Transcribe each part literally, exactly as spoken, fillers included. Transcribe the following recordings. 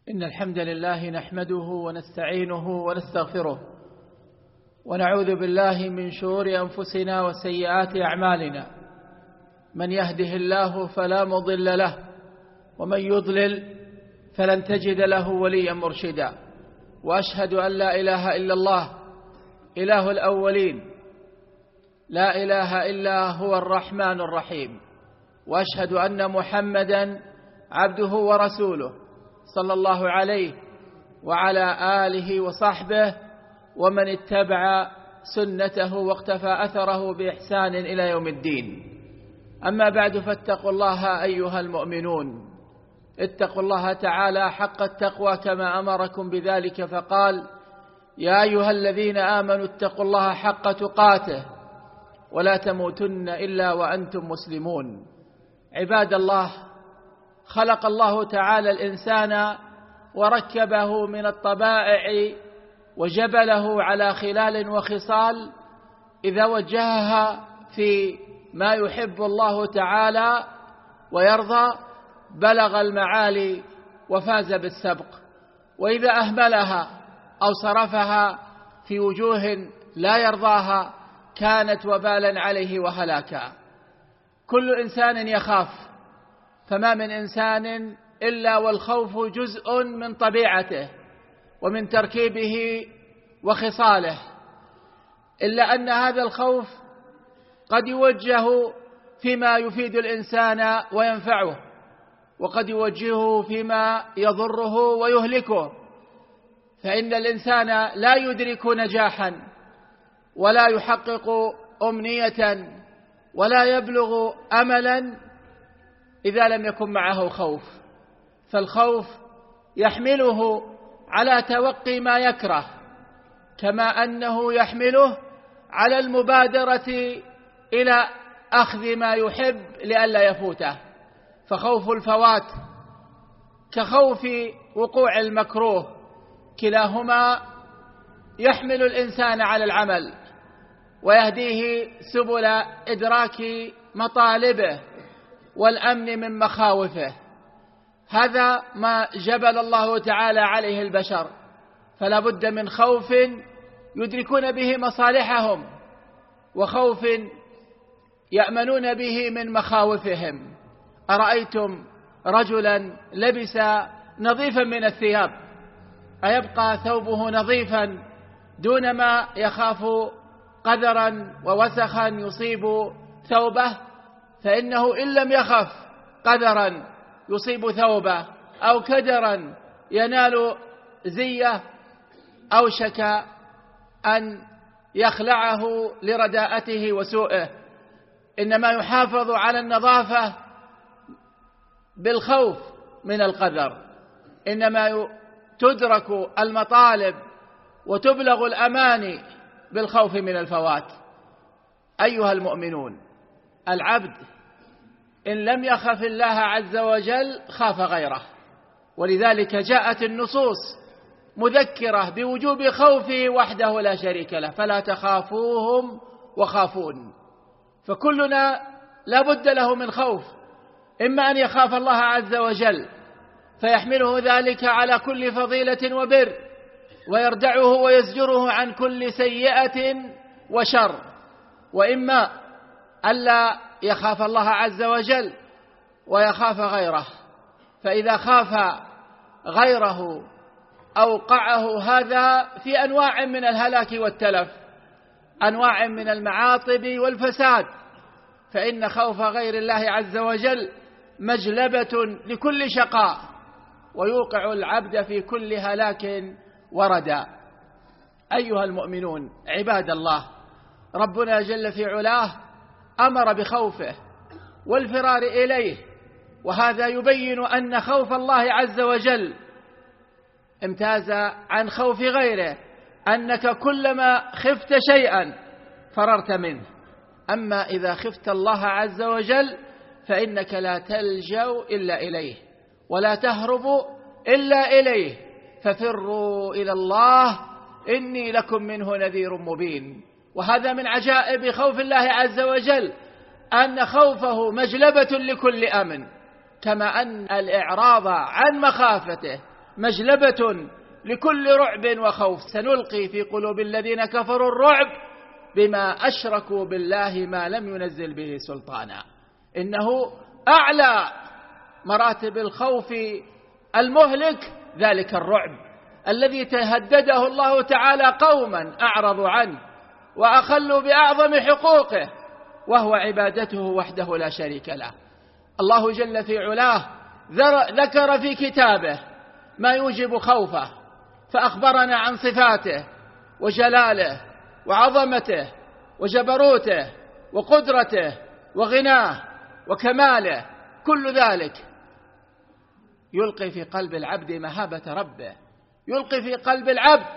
إن الحمد لله نحمده ونستعينه ونستغفره ونعوذ بالله من شرور أنفسنا وسيئات أعمالنا. من يهده الله فلا مضل له ومن يضلل فلن تجد له وليا مرشدا. وأشهد أن لا إله إلا الله إله الأولين لا إله إلا هو الرحمن الرحيم. وأشهد أن محمدا عبده ورسوله صلى الله عليه وعلى آله وصحبه ومن اتبع سنته واقتفى أثره بإحسان إلى يوم الدين. أما بعد، فاتقوا الله أيها المؤمنون، اتقوا الله تعالى حق التقوى كما أمركم بذلك، فقال: يا أيها الذين آمنوا اتقوا الله حق تقاته ولا تموتن إلا وأنتم مسلمون. عباد الله، خلق الله تعالى الإنسان وركبه من الطبائع وجبله على خلال وخصال إذا وجهها في ما يحب الله تعالى ويرضى بلغ المعالي وفاز بالسبق، وإذا أهملها أو صرفها في وجوه لا يرضاها كانت وبالا عليه وهلاكا. كل إنسان يخاف، فما من إنسان إلا والخوف جزء من طبيعته ومن تركيبه وخصاله، إلا أن هذا الخوف قد يوجه فيما يفيد الإنسان وينفعه، وقد يوجهه فيما يضره ويهلكه. فإن الإنسان لا يدرك نجاحا ولا يحقق أمنية ولا يبلغ أملا إذا لم يكن معه خوف. فالخوف يحمله على توقي ما يكره، كما أنه يحمله على المبادرة إلى أخذ ما يحب لئلا يفوته. فخوف الفوات كخوف وقوع المكروه، كلاهما يحمل الإنسان على العمل ويهديه سبل إدراك مطالبه والأمن من مخاوفه. هذا ما جبل الله تعالى عليه البشر، فلا بد من خوف يدركون به مصالحهم وخوف يأمنون به من مخاوفهم. أرأيتم رجلا لبس نظيفا من الثياب، أيبقى ثوبه نظيفا دون ما يخاف قذرا ووسخا يصيب ثوبه؟ فإنه إن لم يخف قذرا يصيب ثوبه أو كدرا ينال زيه أوشك أن يخلعه لرداءته وسوءه. إنما يحافظ على النظافة بالخوف من القذر، إنما تدرك المطالب وتبلغ الأماني بالخوف من الفوات. أيها المؤمنون، العبد إن لم يخف الله عز وجل خاف غيره، ولذلك جاءت النصوص مذكرة بوجوب خوفه وحده لا شريك له: فلا تخافوهم وخافون. فكلنا لا بد له من خوف، إما أن يخاف الله عز وجل فيحمله ذلك على كل فضيلة وبر ويردعه ويزجره عن كل سيئة وشر، وإما ألا يخاف الله عز وجل ويخاف غيره. فإذا خاف غيره أوقعه هذا في أنواع من الهلاك والتلف، أنواع من المعاطب والفساد. فإن خوف غير الله عز وجل مجلبة لكل شقاء ويوقع العبد في كل هلاك وردا. أيها المؤمنون عباد الله، ربنا جل في علاه أمر بخوفه والفرار إليه، وهذا يبين أن خوف الله عز وجل امتاز عن خوف غيره، أنك كلما خفت شيئا فررت منه. أما إذا خفت الله عز وجل فإنك لا تلجأ إلا إليه ولا تهرب إلا إليه، ففروا إلى الله إني لكم منه نذير مبين. وهذا من عجائب خوف الله عز وجل، أن خوفه مجلبة لكل أمن، كما أن الإعراض عن مخافته مجلبة لكل رعب وخوف. سنلقي في قلوب الذين كفروا الرعب بما أشركوا بالله ما لم ينزل به سلطانا. إنه أعلى مراتب الخوف المهلك ذلك الرعب الذي تهدده الله تعالى قوما أعرضوا عنه وأخلوا بأعظم حقوقه، وهو عبادته وحده لا شريك له. الله جل في علاه ذكر في كتابه ما يوجب خوفه، فأخبرنا عن صفاته وجلاله وعظمته وجبروته وقدرته وغناه وكماله. كل ذلك يلقي في قلب العبد مهابة ربه، يلقي في قلب العبد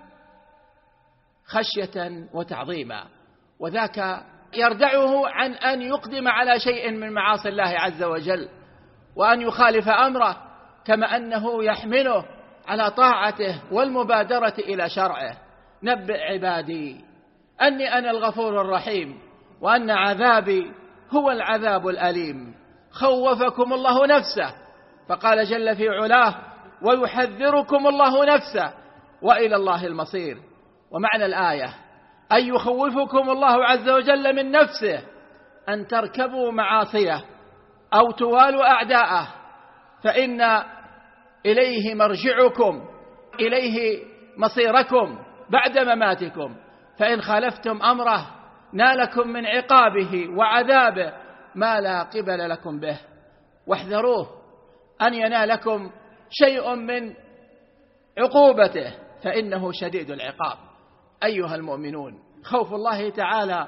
خشية وتعظيما، وذاك يردعه عن أن يقدم على شيء من معاصي الله عز وجل وأن يخالف أمره، كما أنه يحمله على طاعته والمبادرة إلى شرعه. نبئ عبادي أني أنا الغفور الرحيم وأن عذابي هو العذاب الأليم. خوفكم الله نفسه، فقال جل في علاه ويحذركم الله نفسه وإلى الله المصير. ومعنى الآية أن يخوفكم الله عز وجل من نفسه أن تركبوا معاصيه أو توالوا أعداءه، فإن إليه مرجعكم، إليه مصيركم بعد مماتكم، فإن خالفتم أمره نالكم من عقابه وعذابه ما لا قبل لكم به، واحذروه أن ينالكم شيء من عقوبته فإنه شديد العقاب. أيها المؤمنون، خوف الله تعالى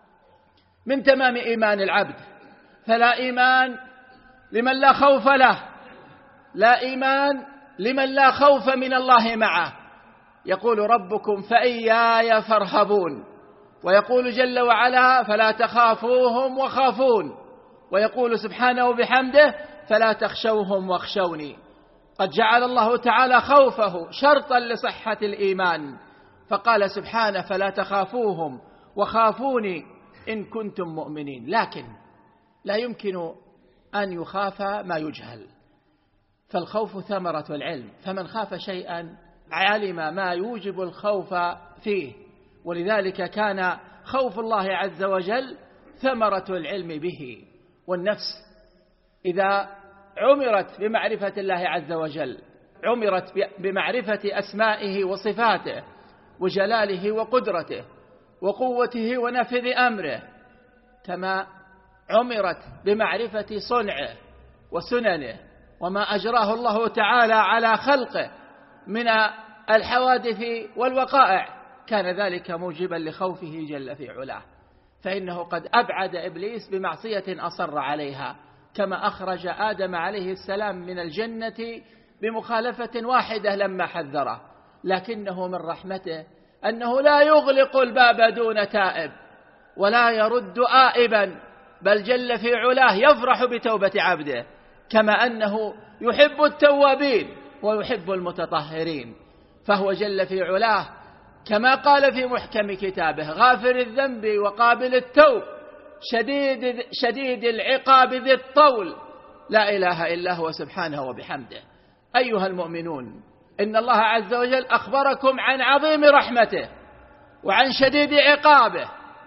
من تمام إيمان العبد، فلا إيمان لمن لا خوف له، لا إيمان لمن لا خوف من الله معه. يقول ربكم فإياي فارهبون، ويقول جل وعلا فلا تخافوهم وخافون، ويقول سبحانه وبحمده فلا تخشوهم واخشوني. قد جعل الله تعالى خوفه شرطا لصحة الإيمان، فقال سبحانه فلا تخافوهم وخافوني إن كنتم مؤمنين. لكن لا يمكن أن يخاف ما يجهل، فالخوف ثمرة العلم، فمن خاف شيئا علم ما يوجب الخوف فيه، ولذلك كان خوف الله عز وجل ثمرة العلم به. والنفس إذا عمرت بمعرفة الله عز وجل، عمرت بمعرفة أسمائه وصفاته وجلاله وقدرته وقوته ونفذ أمره، كما عمرت بمعرفة صنعه وسننه وما أجراه الله تعالى على خلقه من الحوادث والوقائع، كان ذلك موجبا لخوفه جل في علاه، فإنه قد أبعد إبليس بمعصية أصر عليها، كما أخرج آدم عليه السلام من الجنة بمخالفة واحدة لما حذره، لكنه من رحمته أنه لا يغلق الباب دون تائب ولا يرد آئبا، بل جل في علاه يفرح بتوبة عبده، كما أنه يحب التوابين ويحب المتطهرين. فهو جل في علاه كما قال في محكم كتابه غافر الذنب وقابل التوب شديد, شديد العقاب ذي الطول، لا إله إلا هو سبحانه وبحمده. أيها المؤمنون، إن الله عز وجل أخبركم عن عظيم رحمته وعن شديد عقابه،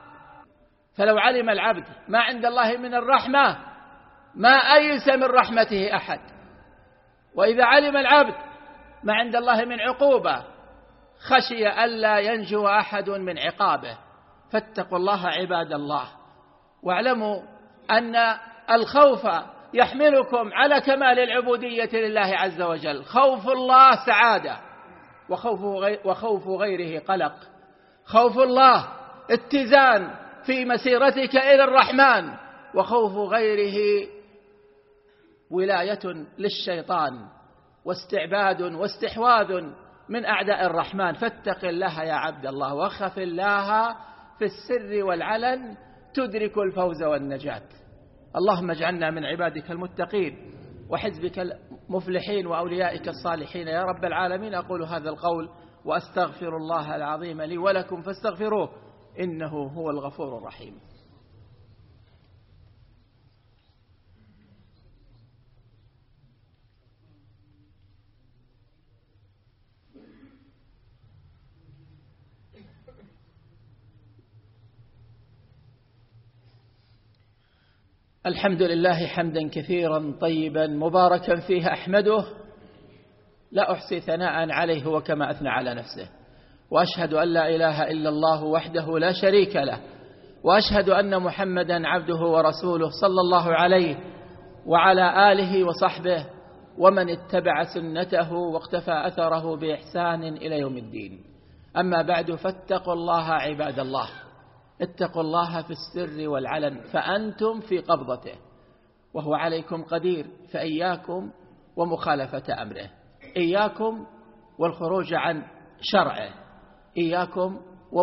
فلو علم العبد ما عند الله من الرحمة ما أيس من رحمته أحد، وإذا علم العبد ما عند الله من عقوبة خشي ألا ينجو أحد من عقابه. فاتقوا الله عباد الله، واعلموا أن الخوف يحملكم على كمال العبودية لله عز وجل. خوف الله سعادة، وخوف غيره قلق. خوف الله اتزان في مسيرتك إلى الرحمن، وخوف غيره ولاية للشيطان واستعباد واستحواذ من أعداء الرحمن. فاتق الله يا عبد الله، وخف الله في السر والعلن تدرك الفوز والنجاة. اللهم اجعلنا من عبادك المتقين وحزبك المفلحين وأوليائك الصالحين يا رب العالمين. أقول هذا القول وأستغفر الله العظيم لي ولكم فاستغفروه إنه هو الغفور الرحيم. الحمد لله حمدا كثيرا طيبا مباركا فيه أحمده لا أحصي ثناء عليه وكما أثنى على نفسه، وأشهد أن لا إله إلا الله وحده لا شريك له، وأشهد أن محمدا عبده ورسوله صلى الله عليه وعلى آله وصحبه ومن اتبع سنته واقتفى أثره بإحسان إلى يوم الدين. أما بعد، فاتقوا الله عباد الله، اتقوا الله في السر والعلن فأنتم في قبضته وهو عليكم قدير، فإياكم ومخالفة أمره، إياكم والخروج عن شرعه، إياكم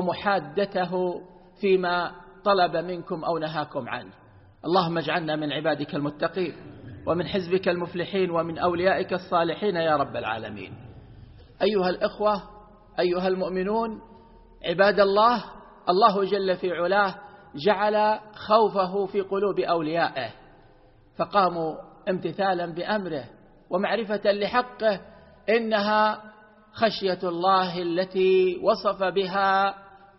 ومحادته فيما طلب منكم أو نهاكم عنه. اللهم اجعلنا من عبادك المتقين ومن حزبك المفلحين ومن أوليائك الصالحين يا رب العالمين. أيها الإخوة، أيها المؤمنون، عباد الله، الله جل في علاه جعل خوفه في قلوب أوليائه فقاموا امتثالا بأمره ومعرفة لحقه. إنها خشية الله التي وصف بها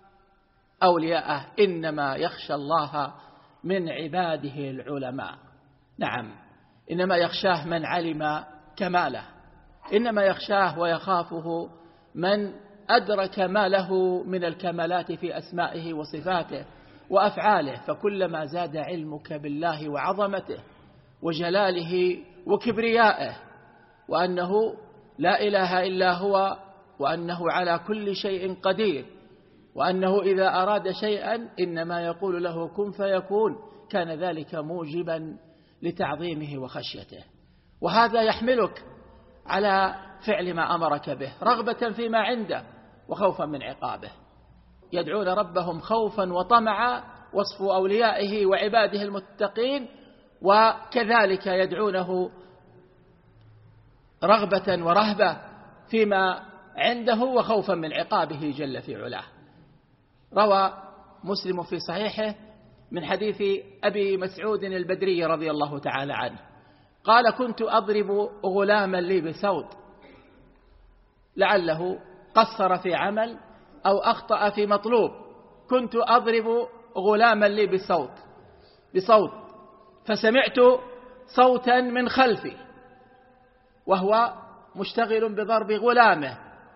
أولياءه، إنما يخشى الله من عباده العلماء. نعم، إنما يخشاه من علم كماله، إنما يخشاه ويخافه من أدرك ما له من الكمالات في أسمائه وصفاته وأفعاله. فكلما زاد علمك بالله وعظمته وجلاله وكبريائه وأنه لا إله إلا هو، وأنه على كل شيء قدير، وأنه إذا أراد شيئا إنما يقول له كن فيكون، كان ذلك موجبا لتعظيمه وخشيته. وهذا يحملك على فعل ما أمرك به رغبة فيما عنده وخوفا من عقابه. يدعون ربهم خوفا وطمعا، وصف أوليائه وعباده المتقين، وكذلك يدعونه رغبة ورهبة فيما عنده وخوفا من عقابه جل في علاه. روى مسلم في صحيحه من حديث أبي مسعود البدري رضي الله تعالى عنه قال: كنت أضرب غلاما لي بصوت، لعله قصر في عمل أو أخطأ في مطلوب، كنت أضرب غلاما لي بصوت بصوت فسمعت صوتا من خلفي وهو مشتغل بضرب غلامه: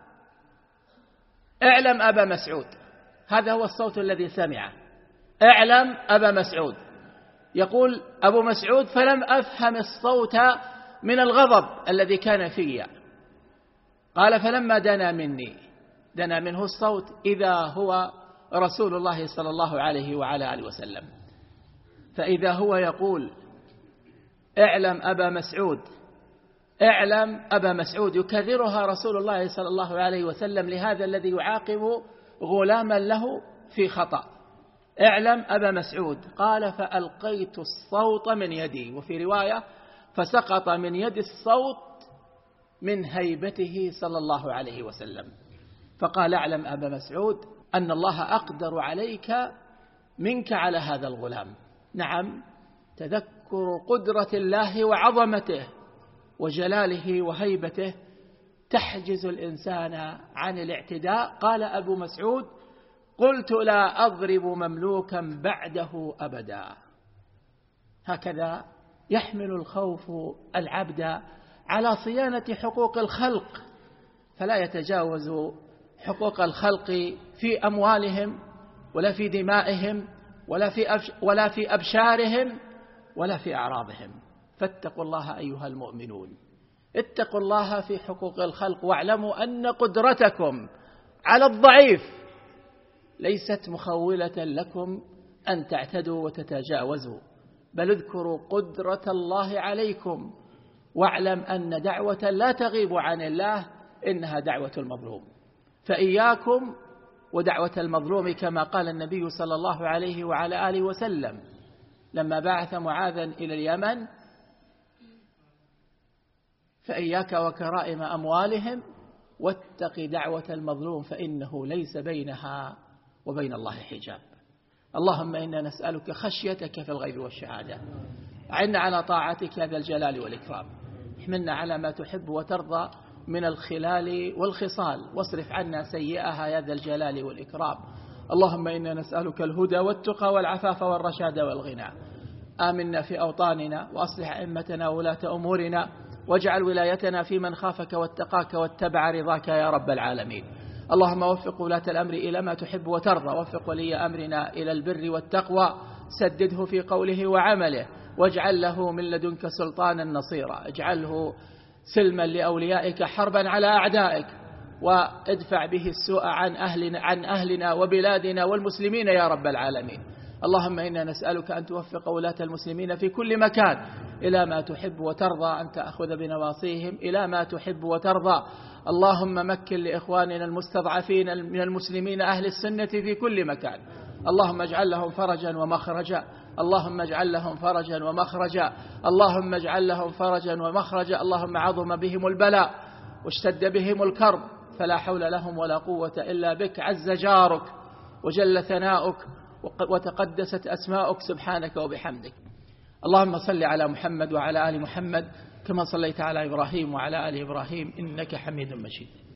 اعلم أبا مسعود. هذا هو الصوت الذي سمعه، اعلم أبا مسعود. يقول أبو مسعود: فلم أفهم الصوت من الغضب الذي كان فيه. قال: فلما دنا مني دنا منه الصوت إذا هو رسول الله صلى الله عليه وعلى آله وسلم، فإذا هو يقول: اعلم أبا مسعود، اعلم أبا مسعود، يكررها رسول الله صلى الله عليه وسلم لهذا الذي يعاقب غلاما له في خطأ: اعلم أبا مسعود. قال: فألقيت الصوت من يدي، وفي رواية فسقط من يد الصوت من هيبته صلى الله عليه وسلم. فقال: اعلم أبا مسعود أن الله أقدر عليك منك على هذا الغلام. نعم، تذكر قدرة الله وعظمته وجلاله وهيبته تحجز الإنسان عن الاعتداء. قال أبو مسعود: قلت لا أضرب مملوكا بعده أبدا. هكذا يحمل الخوف العبد على صيانة حقوق الخلق، فلا يتجاوز حقوق الخلق في أموالهم ولا في دمائهم ولا في ولا في أبشارهم ولا في أعراضهم. فاتقوا الله أيها المؤمنون، اتقوا الله في حقوق الخلق، واعلموا أن قدرتكم على الضعيف ليست مخولة لكم أن تعتدوا وتتجاوزوا، بل اذكروا قدرة الله عليكم، واعلم أن دعوة لا تغيب عن الله إنها دعوة المظلوم. فإياكم ودعوة المظلوم، كما قال النبي صلى الله عليه وعلى آله وسلم لما بعث معاذا إلى اليمن: فإياك وكرائم أموالهم واتق دعوة المظلوم فإنه ليس بينها وبين الله حجاب. اللهم إنا نسألك خشيتك في الغيب والشهادة، أعنا على طاعتك يا ذا الجلال والإكرام، احملنا على ما تحب وترضى من الخلال والخصال، واصرف عنا سيئها يا ذا الجلال والإكرام. اللهم إنا نسألك الهدى والتقى والعفاف والرشاد والغنى. آمنا في أوطاننا، وأصلح أئمتنا وولاة أمورنا، واجعل ولايتنا في من خافك واتقاك واتبع رضاك يا رب العالمين. اللهم وفق ولاة الأمر إلى ما تحب وترضى، وفق ولي أمرنا إلى البر والتقوى، سدده في قوله وعمله، واجعل له من لدنك سلطانا نصيرا، اجعله سلما لأوليائك حربا على أعدائك، وادفع به السوء عن أهلنا, عن أهلنا وبلادنا والمسلمين يا رب العالمين. اللهم إنا نسألك أن توفق ولاة المسلمين في كل مكان إلى ما تحب وترضى، أن تأخذ بنواصيهم إلى ما تحب وترضى. اللهم مكن لإخواننا المستضعفين من المسلمين أهل السنة في كل مكان، اللهم اجعل لهم فرجا ومخرجا، اللهم اجعل لهم فرجا ومخرجا، اللهم اجعل لهم فرجا ومخرجا. اللهم عظم بهم البلاء واشتد بهم الكرب، فلا حول لهم ولا قوة إلا بك، عز جارك وجل ثناؤك وتقدست أسماؤك سبحانك وبحمدك. اللهم صل على محمد وعلى آل محمد كما صليت على إبراهيم وعلى آل إبراهيم إنك حميد مجيد.